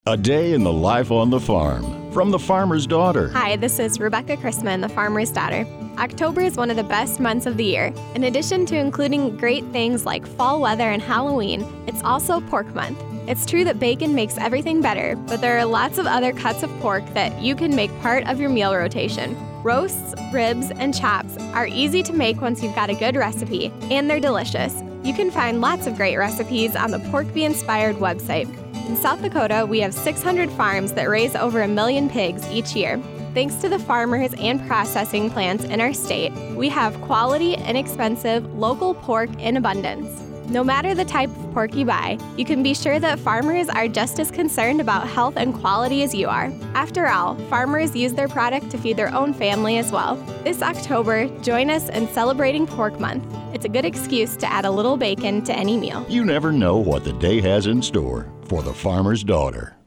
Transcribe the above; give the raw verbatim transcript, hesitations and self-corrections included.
A day in the life on the farm from the farmer's daughter. Hi, this is Rebecca Chrisman, the farmer's daughter. October is one of the best months of the year. In addition to including great things like fall weather and Halloween, it's also pork month. It's true that bacon makes everything better, but there are lots of other cuts of pork that you can make part of your meal rotation. Roasts, ribs, and chops are easy to make once you've got a good recipe, and they're delicious. You can find lots of great recipes on the Pork Bee Inspired website. In South Dakota, we have six hundred farms that raise over a million pigs each year. Thanks to the farmers and processing plants in our state, we have quality, inexpensive, local pork in abundance. No matter the type of pork you buy, you can be sure that farmers are just as concerned about health and quality as you are. After all, farmers use their product to feed their own family as well. This October, join us in celebrating Pork Month. It's a good excuse to add a little bacon to any meal. You never know what the day has in store for the farmer's daughter.